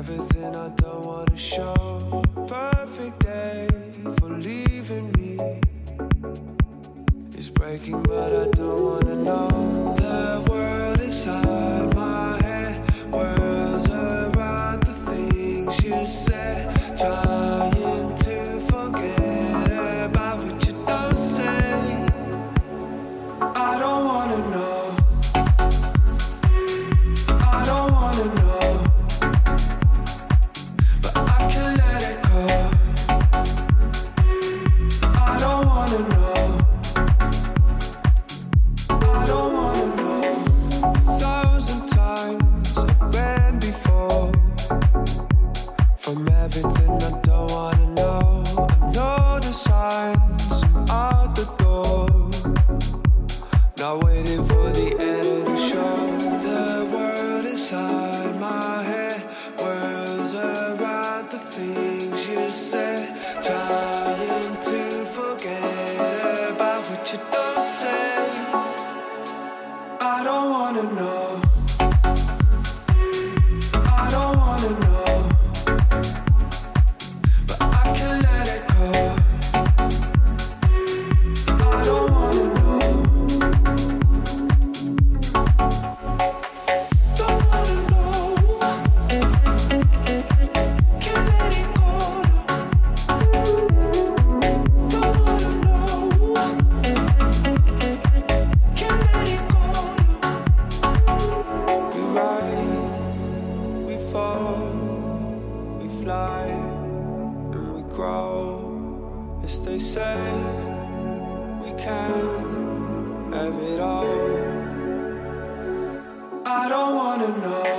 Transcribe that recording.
everything I don't wanna show. Perfect day for leaving me. It's breaking, but I don't wanna know. The world inside my head whirls around the things you said, trying to forget about what you don't say. I don't wanna know. I don't wanna know, but I can let it go. I don't wanna know. I don't wanna know. 1,000 times I've been before. From everything I don't wanna know, I know the signs, I'm out the door. Not waiting for the end of the show. The world inside my head whirls around the things you said, trying to forget about what you don't say. I don't wanna know. I don't wanna know, but I can let it go. I don't wanna know. Don't wanna know. Can't let it go. Don't wanna know. Can't let it go. We rise, we fall, we fly, and we grow. As they say, we can have it all. I don't wanna know.